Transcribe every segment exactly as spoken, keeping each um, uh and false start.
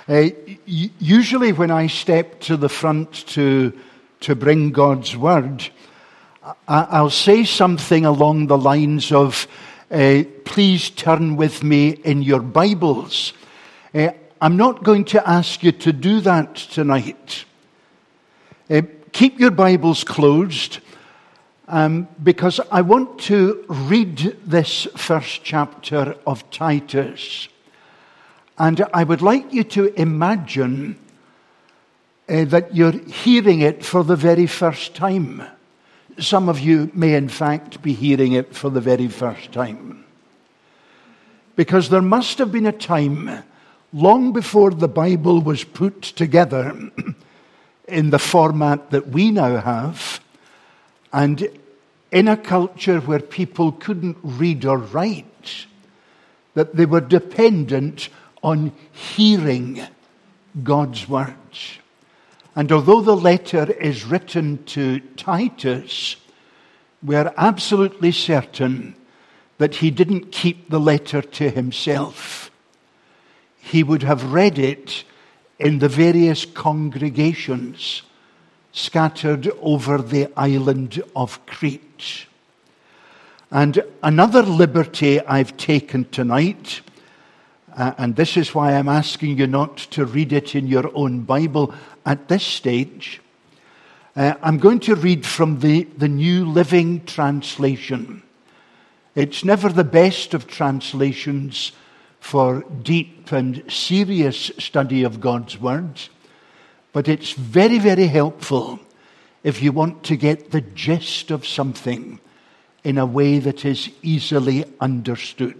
Uh, usually when I step to the front to, to bring God's Word, I, I'll say something along the lines of, uh, please turn with me in your Bibles. Uh, I'm not going to ask you to do that tonight. Uh, keep your Bibles closed, um, because I want to read this first chapter of Titus. And I would like you to imagine uh, that you're hearing it for the very first time. Some of you may in fact be hearing it for the very first time. Because there must have been a time long before the Bible was put together in the format that we now have, and in a culture where people couldn't read or write, that they were dependent on hearing God's words. And although the letter is written to Titus, we are absolutely certain that he didn't keep the letter to himself. He would have read it in the various congregations scattered over the island of Crete. And another liberty I've taken tonight, Uh, and this is why I'm asking you not to read it in your own Bible at this stage. Uh, I'm going to read from the, the New Living Translation. It's never the best of translations for deep and serious study of God's Word, but it's very, very helpful if you want to get the gist of something in a way that is easily understood.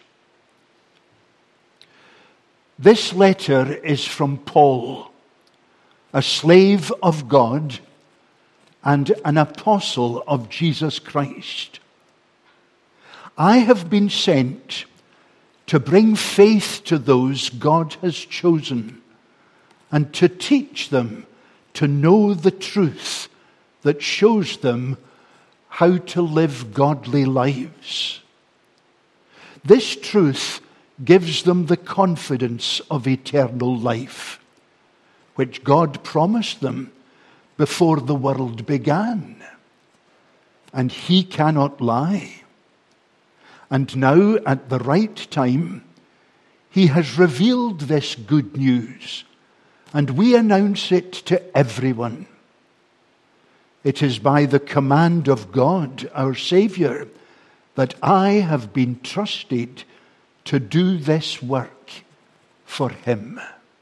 This letter is from Paul, a slave of God and an apostle of Jesus Christ. I have been sent to bring faith to those God has chosen and to teach them to know the truth that shows them how to live godly lives. This truth gives them the confidence of eternal life, which God promised them before the world began. And he cannot lie. And now, at the right time, he has revealed this good news, and we announce it to everyone. It is by the command of God, our Savior, that I have been trusted to do this work for him.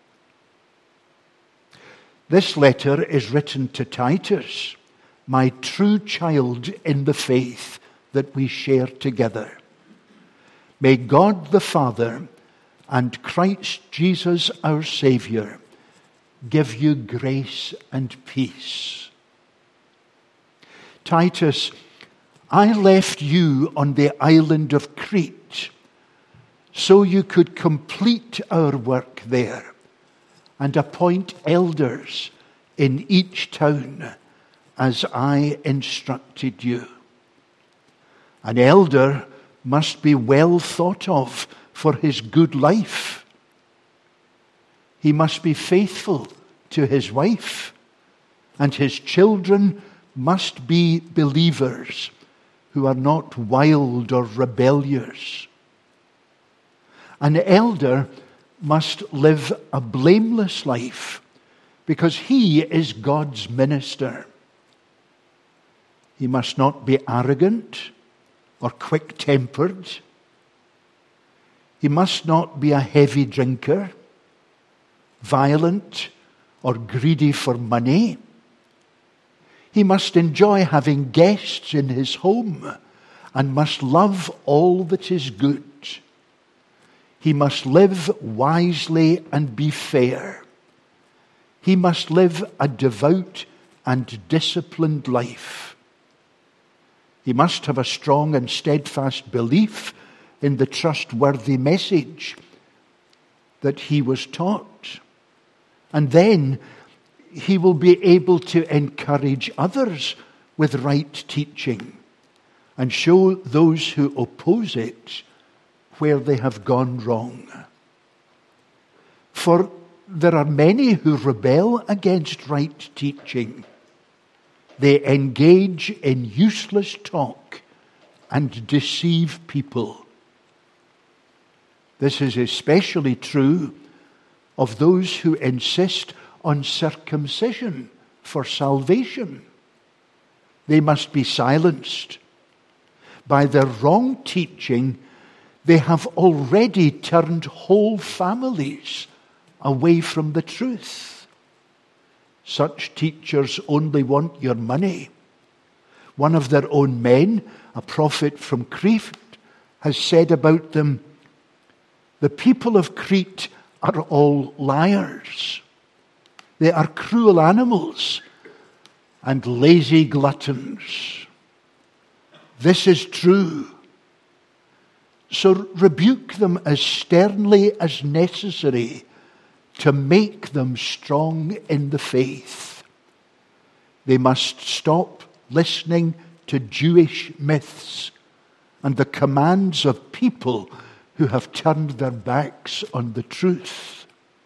This letter is written to Titus, my true child in the faith that we share together. May God the Father and Christ Jesus our Savior give you grace and peace. Titus, I left you on the island of Crete so you could complete our work there and appoint elders in each town as I instructed you. An elder must be well thought of for his good life. He must be faithful to his wife, and his children must be believers who are not wild or rebellious. An elder must live a blameless life because he is God's minister. He must not be arrogant or quick-tempered. He must not be a heavy drinker, violent, or greedy for money. He must enjoy having guests in his home and must love all that is good. He must live wisely and be fair. He must live a devout and disciplined life. He must have a strong and steadfast belief in the trustworthy message that he was taught. And then he will be able to encourage others with right teaching and show those who oppose it where they have gone wrong. For there are many who rebel against right teaching. They engage in useless talk and deceive people. This is especially true of those who insist on circumcision for salvation. They must be silenced. By their wrong teaching, they have already turned whole families away from the truth. Such teachers only want your money. One of their own men, a prophet from Crete, has said about them, "The people of Crete are all liars. They are cruel animals and lazy gluttons." This is true. So rebuke them as sternly as necessary to make them strong in the faith. They must stop listening to Jewish myths and the commands of people who have turned their backs on the truth.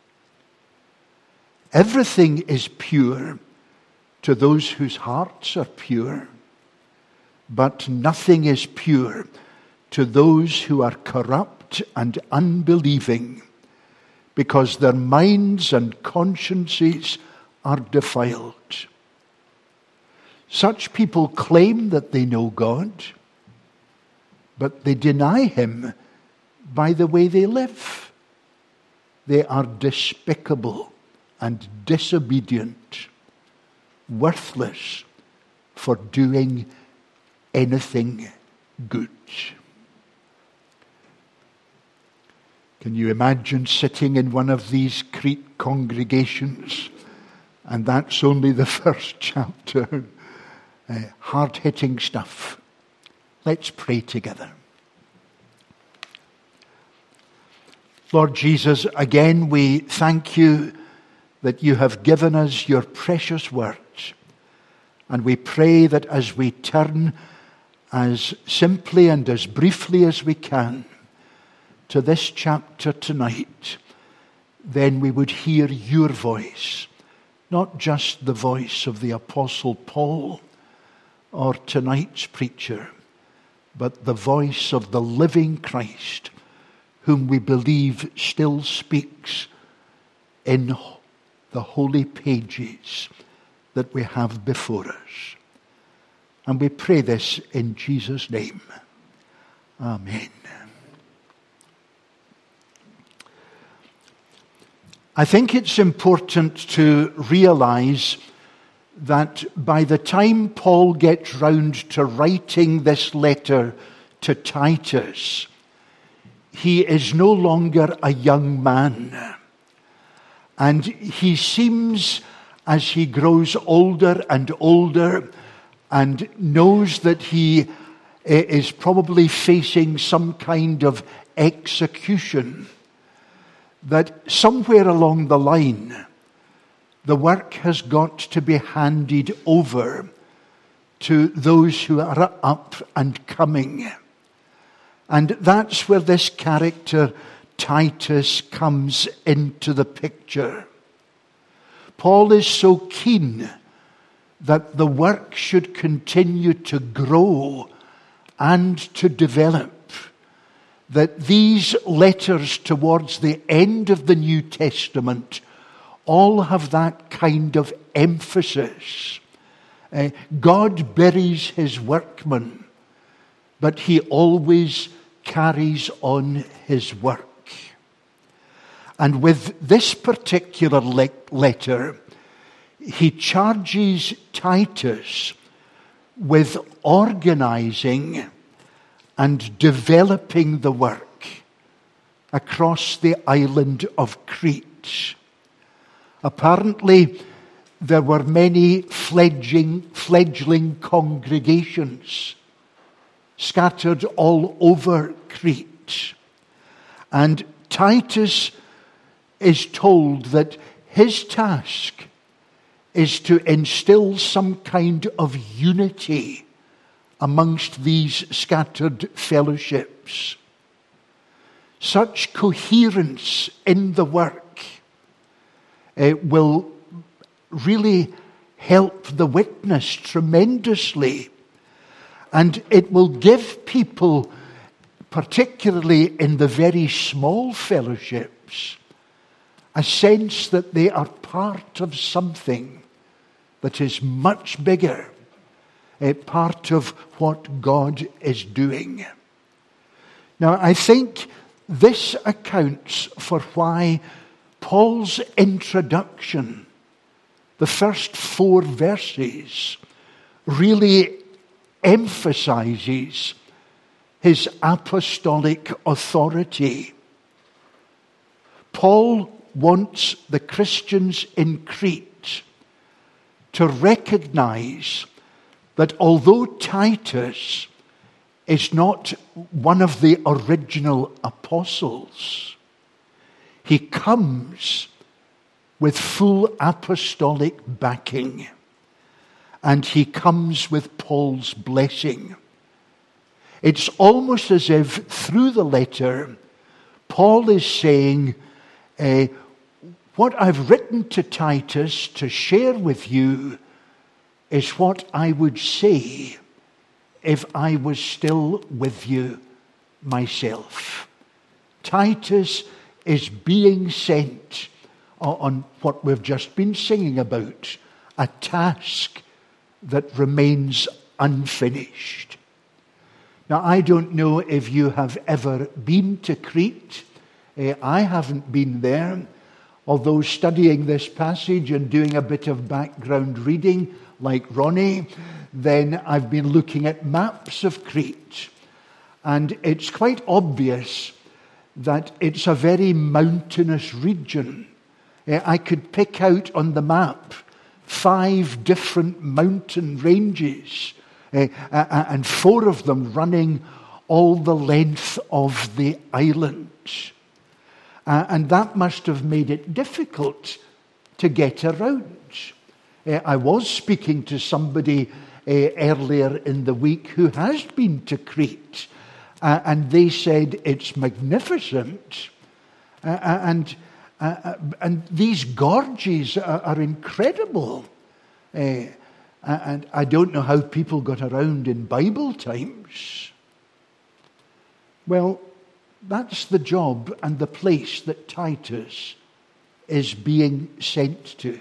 Everything is pure to those whose hearts are pure, but nothing is pure to those who are corrupt and unbelieving, because their minds and consciences are defiled. Such people claim that they know God, but they deny Him by the way they live. They are despicable and disobedient, worthless for doing anything good. Can you imagine sitting in one of these Crete congregations? And that's only the first chapter. Uh, hard-hitting stuff. Let's pray together. Lord Jesus, again we thank you that you have given us your precious words. And we pray that as we turn as simply and as briefly as we can to this chapter tonight, then we would hear your voice, not just the voice of the Apostle Paul or tonight's preacher, but the voice of the living Christ, whom we believe still speaks in the holy pages that we have before us. And we pray this in Jesus' name. Amen. I think it's important to realize that by the time Paul gets round to writing this letter to Titus, he is no longer a young man. And he seems, as he grows older and older, and knows that he is probably facing some kind of execution, that somewhere along the line, the work has got to be handed over to those who are up and coming. And that's where this character, Titus, comes into the picture. Paul is so keen that the work should continue to grow and to develop, that these letters towards the end of the New Testament all have that kind of emphasis. Uh, God buries his workmen, but he always carries on his work. And with this particular le- letter, he charges Titus with organizing and developing the work across the island of Crete. Apparently, there were many fledgling, fledgling congregations scattered all over Crete. And Titus is told that his task is to instill some kind of unity amongst these scattered fellowships. Such coherence in the work uh, will really help the witness tremendously. And it will give people, particularly in the very small fellowships, a sense that they are part of something that is much bigger, a part of what God is doing. Now, I think this accounts for why Paul's introduction, the first four verses, really emphasizes his apostolic authority. Paul wants the Christians in Crete to recognize that although Titus is not one of the original apostles, he comes with full apostolic backing, and he comes with Paul's blessing. It's almost as if through the letter, Paul is saying, uh, what I've written to Titus to share with you is what I would say if I was still with you myself. Titus is being sent on what we've just been singing about, a task that remains unfinished. Now, I don't know if you have ever been to Crete. Uh, I haven't been there, although studying this passage and doing a bit of background reading, like Ronnie, then I've been looking at maps of Crete. And it's quite obvious that it's a very mountainous region. Uh, I could pick out on the map five different mountain ranges, uh, uh, and four of them running all the length of the island. Uh, and that must have made it difficult to get around. Uh, I was speaking to somebody uh, earlier in the week who has been to Crete, uh, and they said it's magnificent, uh, and uh, and these gorges are, are incredible. Uh, and I don't know how people got around in Bible times. Well, that's the job and the place that Titus is being sent to.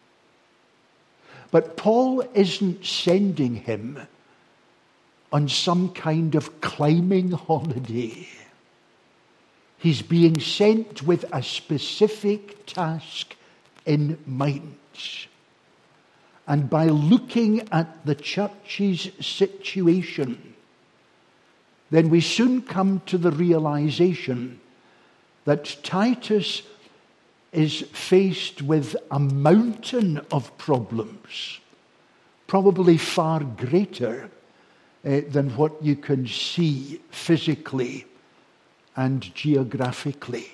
But Paul isn't sending him on some kind of climbing holiday. He's being sent with a specific task in mind. And by looking at the church's situation, then we soon come to the realization that Titus is faced with a mountain of problems, probably far greater uh, than what you can see physically and geographically.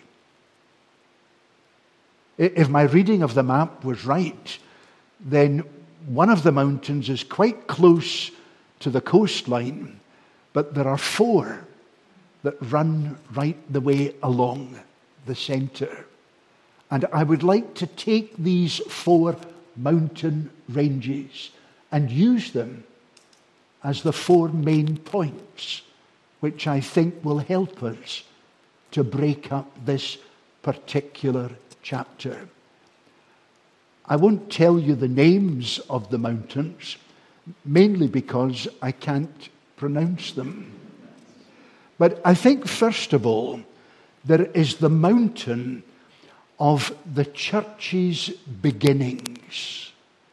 If my reading of the map was right, then one of the mountains is quite close to the coastline, but there are four that run right the way along the center. And I would like to take these four mountain ranges and use them as the four main points, which I think will help us to break up this particular chapter. I won't tell you the names of the mountains, mainly because I can't pronounce them. But I think, first of all, there is the mountain of the church's beginnings.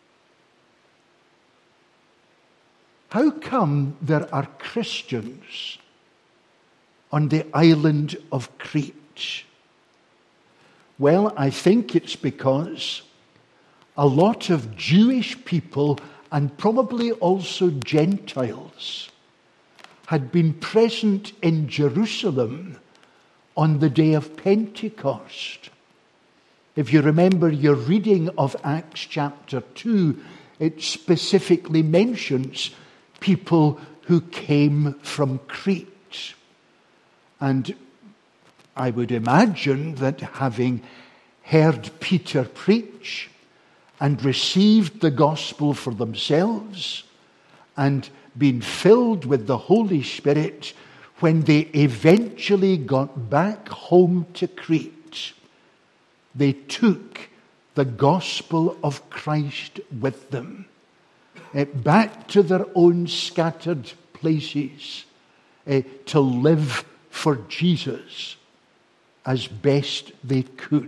How come there are Christians on the island of Crete? Well, I think it's because a lot of Jewish people, and probably also Gentiles, had been present in Jerusalem on the day of Pentecost. If you remember your reading of Acts chapter two, it specifically mentions people who came from Crete. And I would imagine that having heard Peter preach and received the gospel for themselves and been filled with the Holy Spirit, when they eventually got back home to Crete, they took the gospel of Christ with them, uh, back to their own scattered places, uh, to live for Jesus as best they could.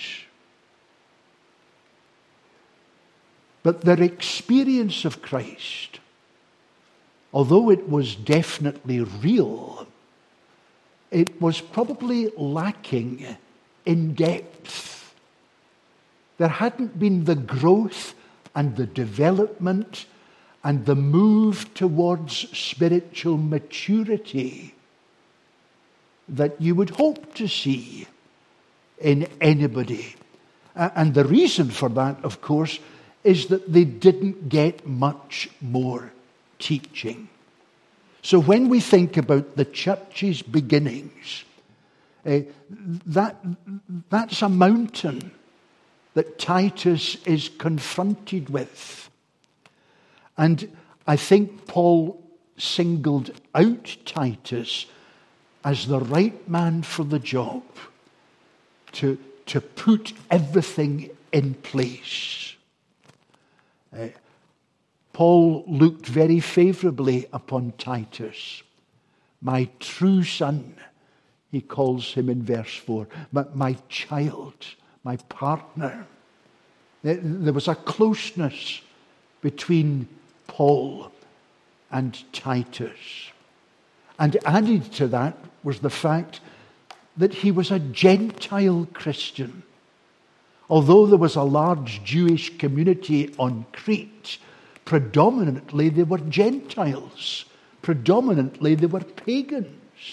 But their experience of Christ, although it was definitely real, it was probably lacking in depth. There hadn't been the growth and the development and the move towards spiritual maturity that you would hope to see in anybody. And the reason for that, of course, is that they didn't get much more teaching. So when we think about the church's beginnings, uh, that that's a mountain that Titus is confronted with. And I think Paul singled out Titus as the right man for the job, to, to put everything in place. Uh, Paul looked very favorably upon Titus. My true son, he calls him in verse four, but my child, my partner. There was a closeness between Paul and Titus. And added to that was the fact that he was a Gentile Christian. Although there was a large Jewish community on Crete, predominantly they were Gentiles. Predominantly they were pagans.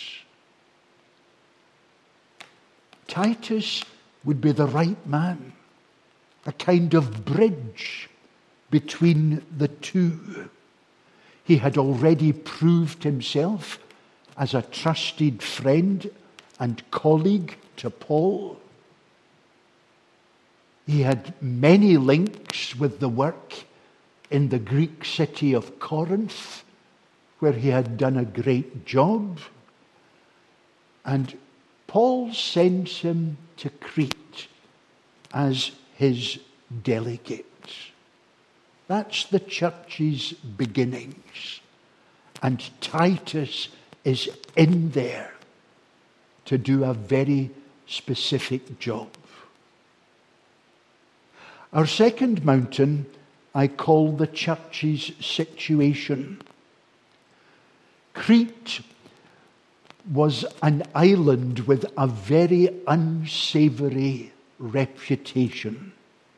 Titus would be the right man, a kind of bridge between the two. He had already proved himself as a trusted friend and colleague to Paul. He had many links with the work in the Greek city of Corinth, where he had done a great job. And Paul sends him to Crete as his delegate. That's the church's beginnings. And Titus is in there to do a very specific job. Our second mountain I call the church's situation. Crete was an island with a very unsavory reputation.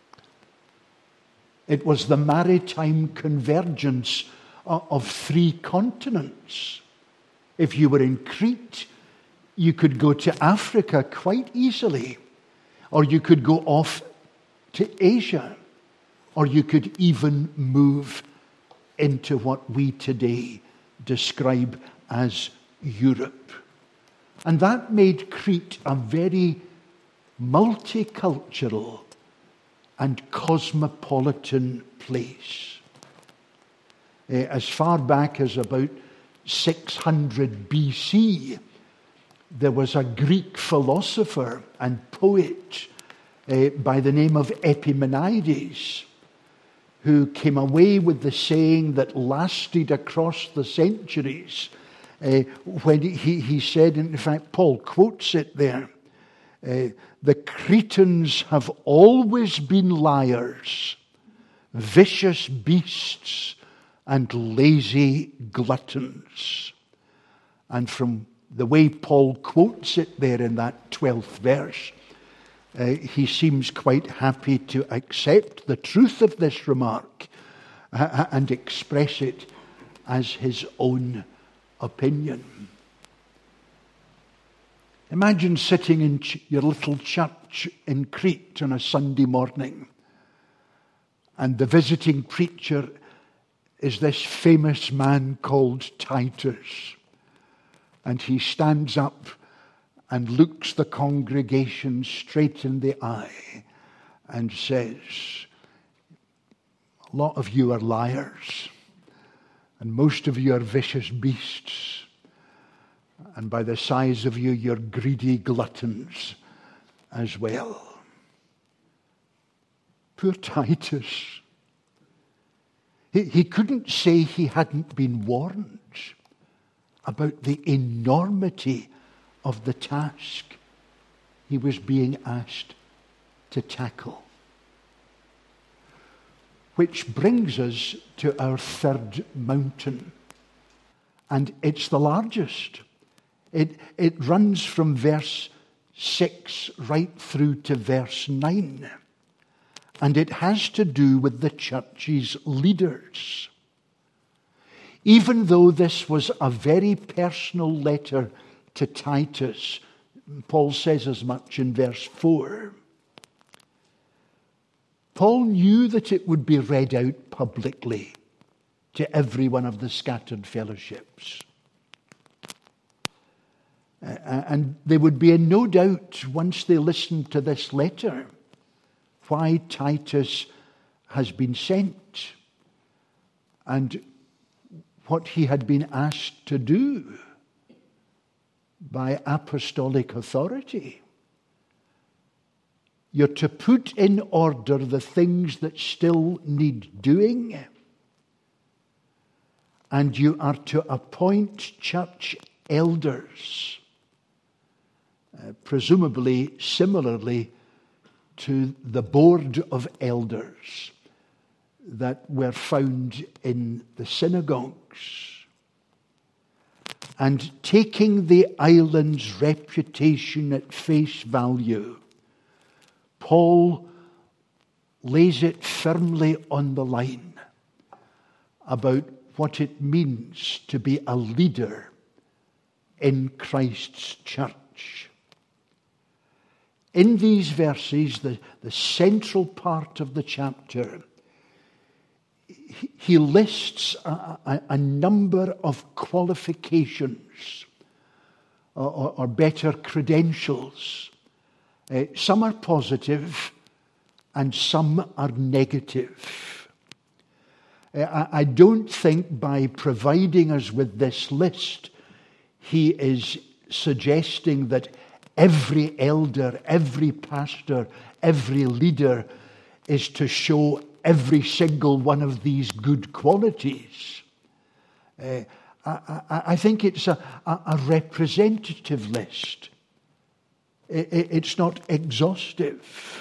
It was the maritime convergence of three continents. If you were in Crete, you could go to Africa quite easily, or you could go off to Asia, or you could even move into what we today describe as Europe. And that made Crete a very multicultural and cosmopolitan place. Uh, as far back as about six hundred B C, there was a Greek philosopher and poet uh, by the name of Epimenides, who came away with the saying that lasted across the centuries, uh, when he, he said, in fact, Paul quotes it there, uh, the Cretans have always been liars, vicious beasts, and lazy gluttons. And from the way Paul quotes it there in that twelfth verse, uh, he seems quite happy to accept the truth of this remark uh, and express it as his own opinion. Imagine sitting in ch- your little church in Crete on a Sunday morning, and the visiting preacher is this famous man called Titus. And he stands up and looks the congregation straight in the eye and says, a lot of you are liars, and most of you are vicious beasts, and by the size of you, you're greedy gluttons as well. Poor Titus. He, he couldn't say he hadn't been warned about the enormity of the task he was being asked to tackle. Which brings us to our third mountain. And it's the largest. It, it runs from verse six right through to verse nine. And it has to do with the church's leaders. Even though this was a very personal letter to Titus, Paul says as much in verse four. Paul knew that it would be read out publicly to every one of the scattered fellowships. Uh, and they would be in no doubt, once they listened to this letter, why Titus has been sent and what he had been asked to do by apostolic authority. You're to put in order the things that still need doing, and you are to appoint church elders, uh, presumably similarly to the board of elders that were found in the synagogues. And taking the island's reputation at face value, Paul lays it firmly on the line about what it means to be a leader in Christ's church. In these verses, the, the central part of the chapter, he, he lists a, a, a number of qualifications, or, or better, credentials. Uh, some are positive and some are negative. Uh, I, I don't think by providing us with this list, he is suggesting that every elder, every pastor, every leader is to show every single one of these good qualities. Uh, I, I, I think it's a, a, a representative list. It, it, it's not exhaustive.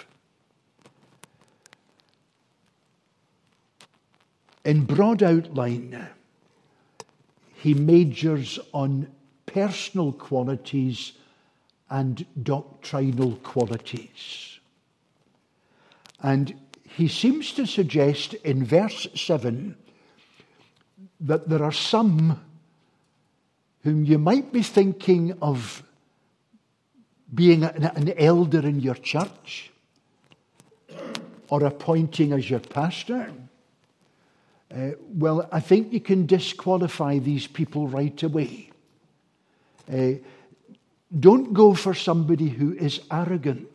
In broad outline, he majors on personal qualities and doctrinal qualities. And he seems to suggest in verse seven that there are some whom you might be thinking of being an, an elder in your church or appointing as your pastor. Uh, well, I think you can disqualify these people right away. Uh, don't go for somebody who is arrogant.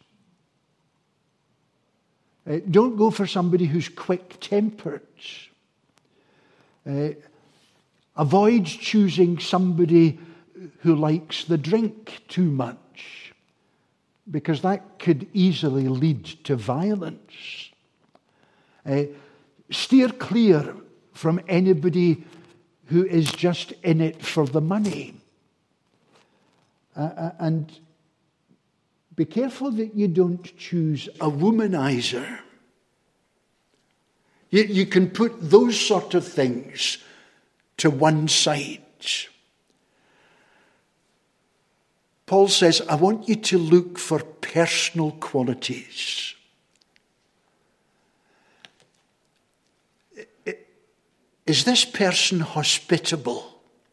Uh, don't go for somebody who's quick-tempered. Uh, avoid choosing somebody who likes the drink too much, because that could easily lead to violence. Uh, steer clear from anybody who is just in it for the money. Uh, and be careful that you don't choose a womanizer. You, you can put those sort of things to one side. Paul says, I want you to look for personal qualities. Is this person hospitable?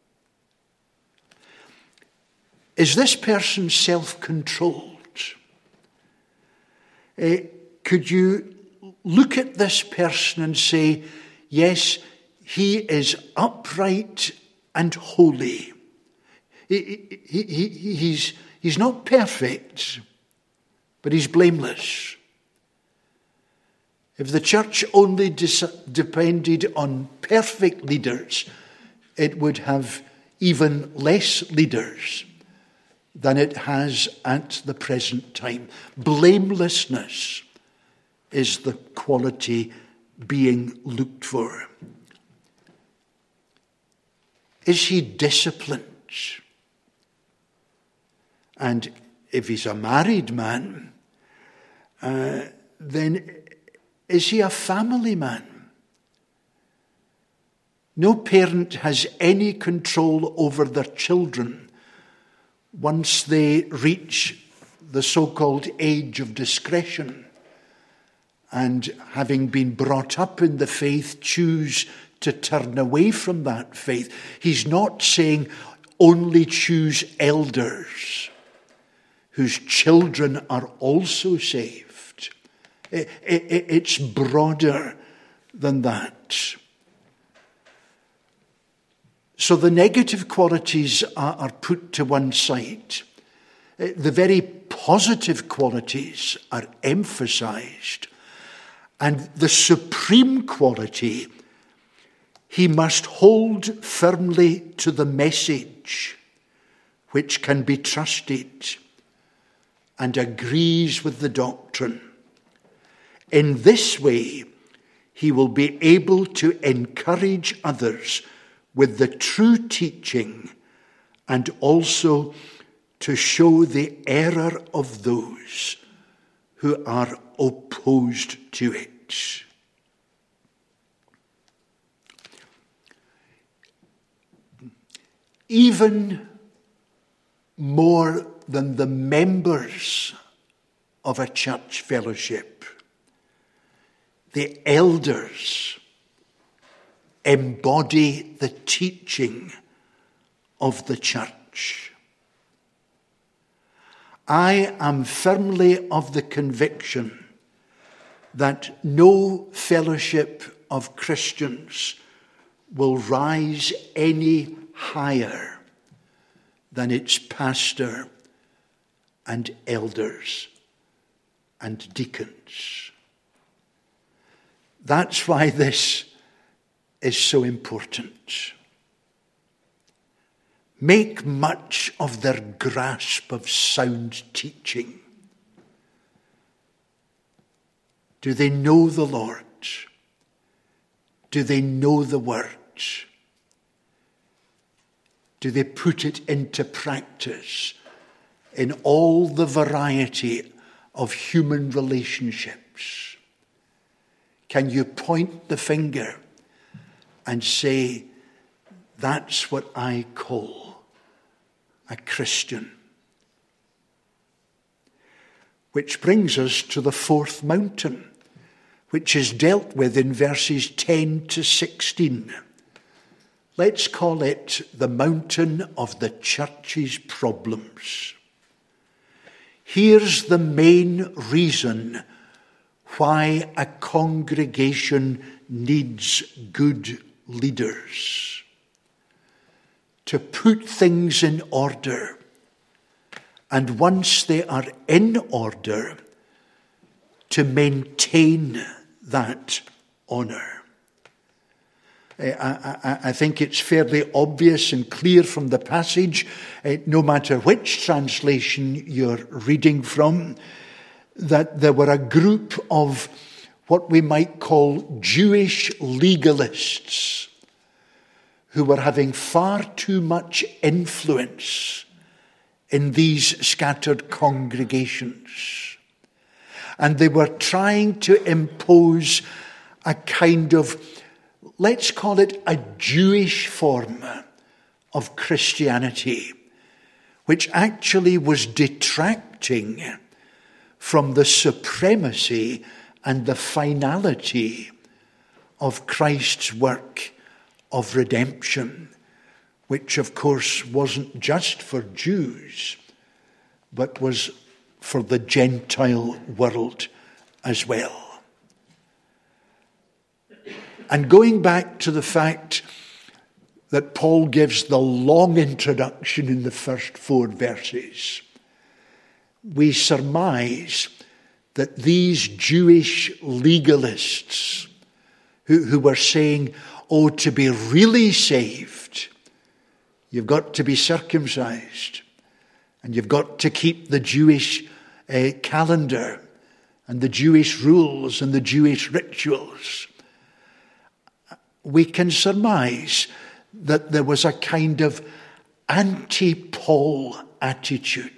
Is this person self-controlled? Uh, could you look at this person and say, yes, he is upright and holy. He, he, he, he's, he's not perfect, but he's blameless. If the church only dis- depended on perfect leaders, it would have even less leaders than it has at the present time. Blamelessness is the quality being looked for. Is he disciplined? And if he's a married man, uh, then is he a family man? No parent has any control over their children once they reach the so-called age of discretion and, having been brought up in the faith, choose to turn away from that faith. He's not saying only choose elders whose children are also saved. It, it, it's broader than that. So the negative qualities are, are put to one side. The very positive qualities are emphasized. And the supreme quality, he must hold firmly to the message which can be trusted and agrees with the doctrine. In this way, he will be able to encourage others with the true teaching and also to show the error of those who are opposed to it. Even more than the members of a church fellowship, the elders embody the teaching of the church. I am firmly of the conviction that no fellowship of Christians will rise any higher than its pastor and elders and deacons. That's why this is so important. Make much of their grasp of sound teaching. Do they know the Lord? Do they know the Word? Do they put it into practice in all the variety of human relationships? Can you point the finger and say, that's what I call a Christian? Which brings us to the fourth mountain, which is dealt with in verses ten to sixteen. Let's call it the mountain of the church's problems. Here's the main reason why a congregation needs good leaders. To put things in order. And once they are in order, to maintain that honour. I, I, I think it's fairly obvious and clear from the passage, uh, no matter which translation you're reading from, that there were a group of what we might call Jewish legalists who were having far too much influence in these scattered congregations. And they were trying to impose a kind of, let's call it a Jewish form of Christianity, which actually was detracting from the supremacy and the finality of Christ's work of redemption, which of course wasn't just for Jews, but was for the Gentile world as well. And going back to the fact that Paul gives the long introduction in the first four verses, we surmise that these Jewish legalists who, who were saying, oh, to be really saved, you've got to be circumcised, and you've got to keep the Jewish uh, calendar and the Jewish rules and the Jewish rituals. We can surmise that there was a kind of anti-Paul attitude.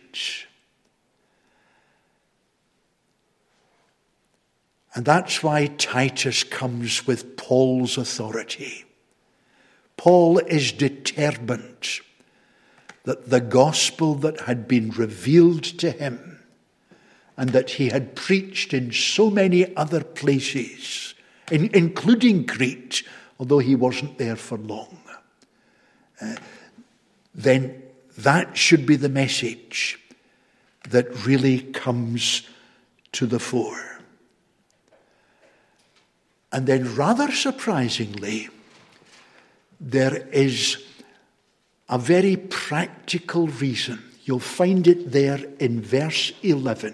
And that's why Titus comes with Paul's authority. Paul is determined that the gospel that had been revealed to him and that he had preached in so many other places, in, including Crete, although he wasn't there for long, uh, then that should be the message that really comes to the fore. And then rather surprisingly, there is a very practical reason. You'll find it there in verse eleven.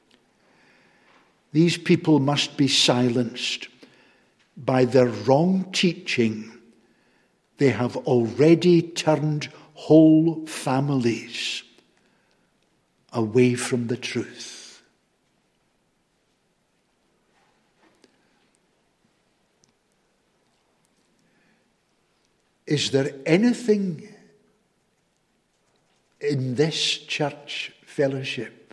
These people must be silenced. By their wrong teaching, they have already turned whole families away from the truth. Is there anything in this church fellowship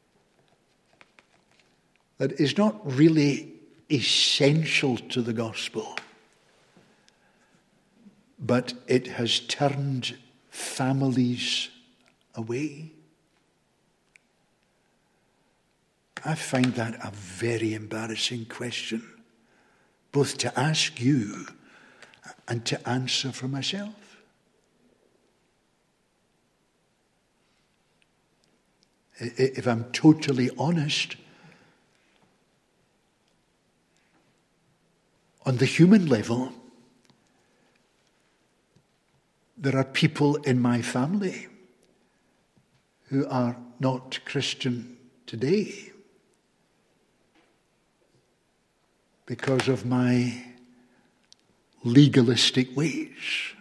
that is not really essential to the gospel, but it has turned families away? I find that a very embarrassing question, both to ask you and to answer for myself. If I'm totally honest, on the human level, there are people in my family who are not Christian today because of my legalistic ways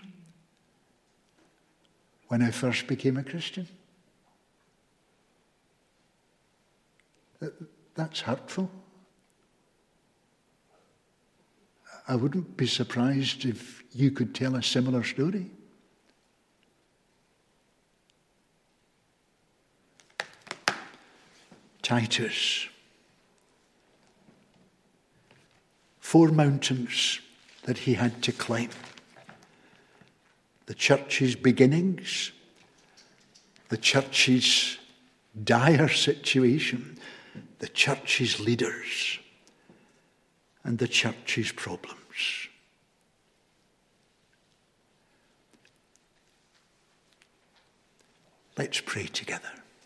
when I first became a Christian. That's hurtful. I wouldn't be surprised if you could tell a similar story. Titus. Four mountains that he had to climb. The church's beginnings, the church's dire situation, the church's leaders, and the church's problems. Let's pray together.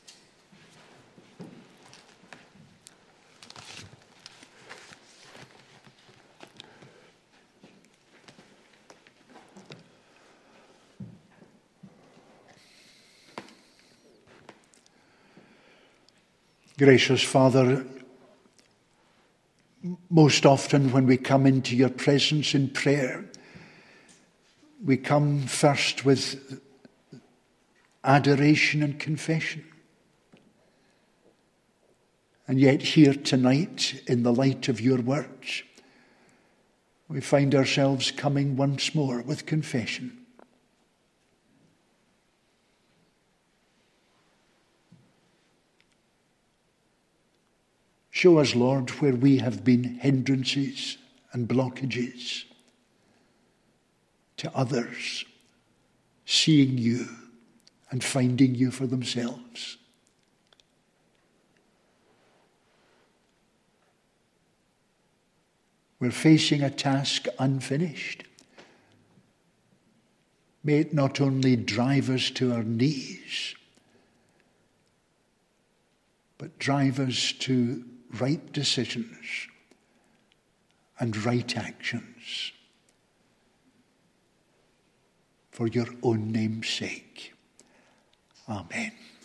Gracious Father, most often when we come into your presence in prayer, we come first with adoration and confession. And yet here tonight, in the light of your words, we find ourselves coming once more with confession. Show us, Lord, where we have been hindrances and blockages to others seeing you and finding you for themselves. We're facing a task unfinished. May it not only drive us to our knees, but drive us to right decisions and right actions for your own name's sake. Amen.